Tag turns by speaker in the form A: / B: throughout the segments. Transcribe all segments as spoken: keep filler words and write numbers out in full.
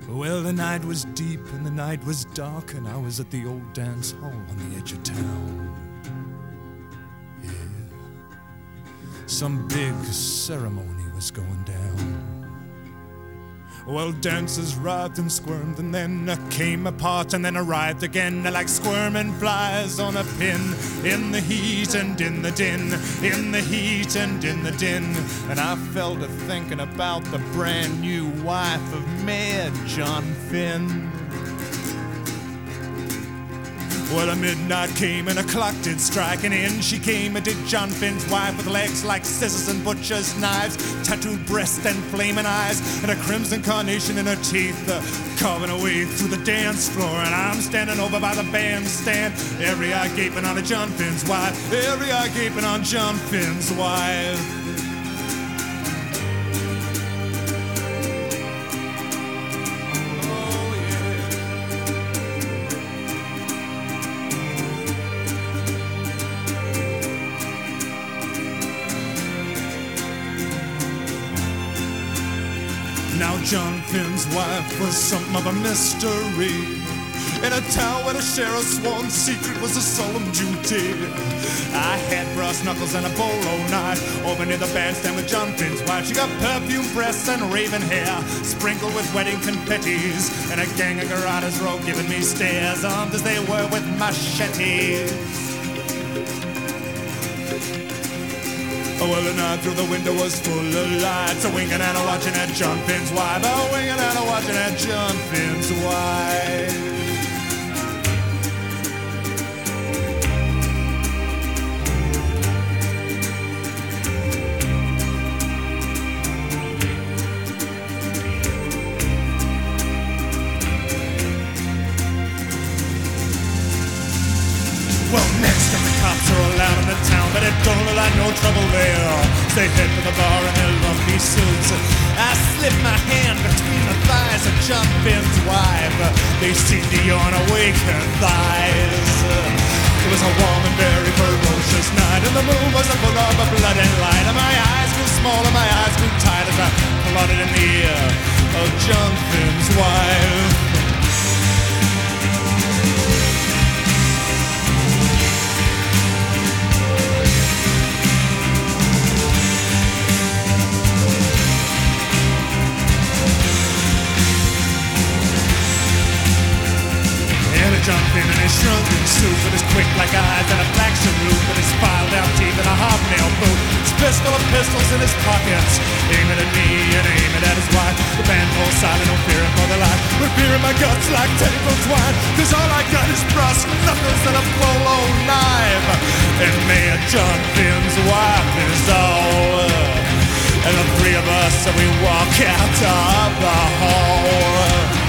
A: Well, the night was deep and the night was dark, and I was at the old dance hall on the edge of town. Yeah, some big ceremony was going down. Well, dancers writhed and squirmed, and then came apart and then arrived again, like squirming flies on a pin, in the heat and in the din, in the heat and in the din. And I fell to thinking about the brand new wife of Mayor John Finn. Well, a midnight came and a clock did strike, and in she came, and did John Finn's wife, with legs like scissors and butcher's knives, tattooed breast and flaming eyes, and a crimson carnation in her teeth, uh, carving her way through the dance floor. And I'm standing over by the bandstand, every eye gaping on a John Finn's wife, every eye gaping on John Finn's wife. Now John Finn's wife was something of a mystery, in a town where to share a sworn secret was a solemn duty. I had brass knuckles and a bolo knife over near the bandstand with John Finn's wife. She got perfume breasts and raven hair, sprinkled with wedding confettis, and a gang of garrotes were all giving me stares, armed as they were with machetes. Oh, well, the night through the window was full of lights, a winking and a watching at John Finn's wife, a winking and a watching at John Finn's wife. Well, next time the cops are all out in the town, but it don't look like no trouble there. They head for the bar in their lumpy suits. I slip my hand between the thighs of John Finn's wife. They seem to yawn awake her thighs. It was a warm and very ferocious night, and the moon was full of a blood and light. And my eyes grew small and my eyes grew tight as I plodded in the ear of John Finn's wife. John Finn in his shrunken suit, with his quick black eyes and a black salute, with his filed out teeth and a hobnail boot, his pistol of pistols in his pockets, aiming at me and aiming at his wife. The band falls silent, no fearing for their life, with fear in my guts like tangled twine, cause all I got is brass knuckles and a bolo knife, and Mayor John Finn's wife is all. And the three of us, so we walk out of the hall.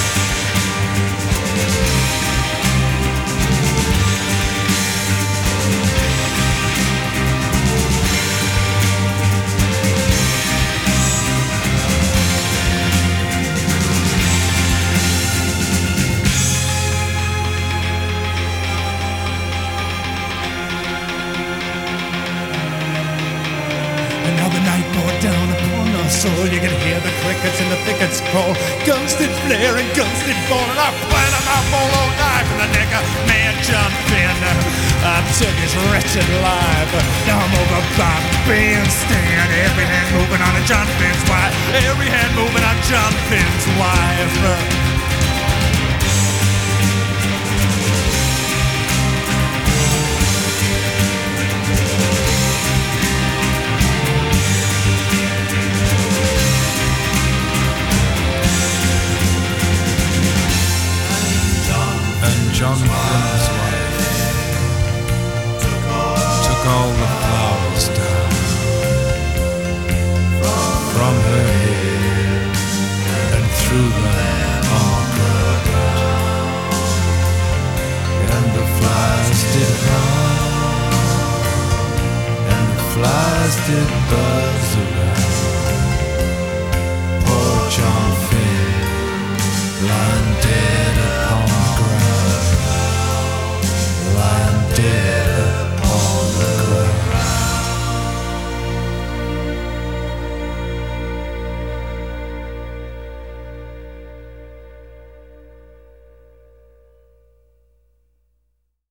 A: Down upon our soul, you can hear the crickets and the thickets crawl. Guns did flare and guns did fall, and I planted my bolo knife in the neck of Mayor John Finn. I took his wretched life. Now I'm over by the bandstand, every hand moving on a John Finn's wife, every hand moving on John Finn's wife. John Finn's wife took all the flowers down from her head and threw them on the ground, and the flies did hum and the flies did buzz around.